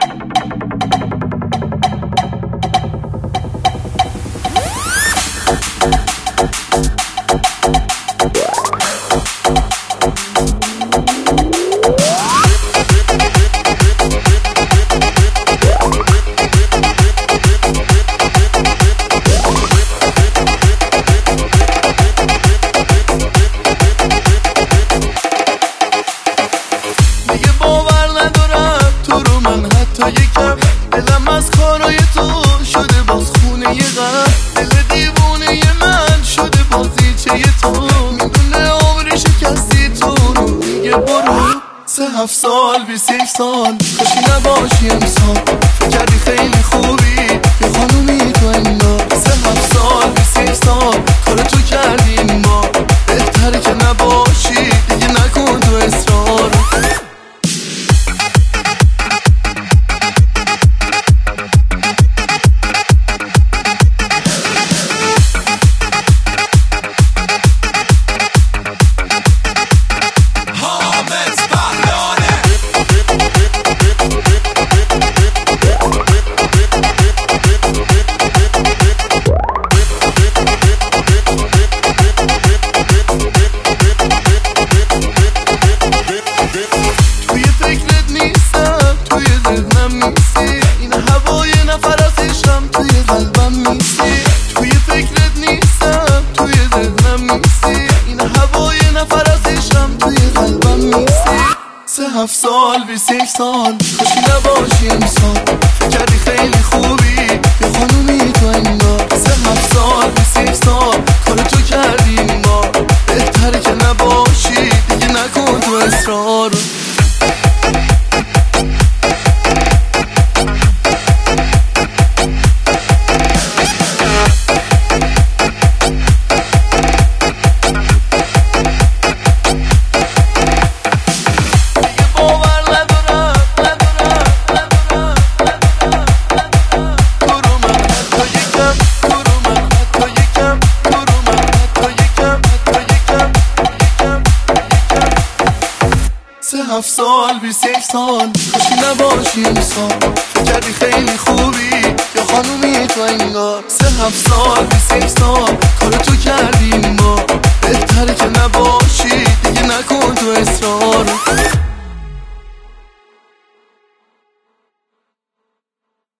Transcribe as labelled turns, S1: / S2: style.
S1: دلم از کارای تو شده باز خونه غم، دل دیوونه من شده بازیچه تو، میدونه عمری شکستی تو رو میگه برو. 3-7 سال 21 سال کاشی نباشی امسال، فکر کردی خیلی خوبی یه خانومی تو انگار. 3-7 سال 21 سال کار تو کردی این بار، بهتره که نباشی دیگه نکن تو اصرار. توی فکرت نیستم توی ذهنم نیستی، این هوای نفر از عشقم توی قلبم نیستی. 3-7 سال 21 سال کاشی نباشی امسال، فکر کردی خیلی خوبی یه خانومی تو انگار. 3-7 سال 21 سال کار تو کردی این بار، بهتره که نباشی دیگه نکن تو اصرار. هفت سال 21 سال کاشی نباشی امسال، فکر کردی خیلی خوبی یا خانومی تو انگار. 3-7 سال 21 سال کار تو کردی این بار، بهتره که نباشی دیگه نکن تو اصرار.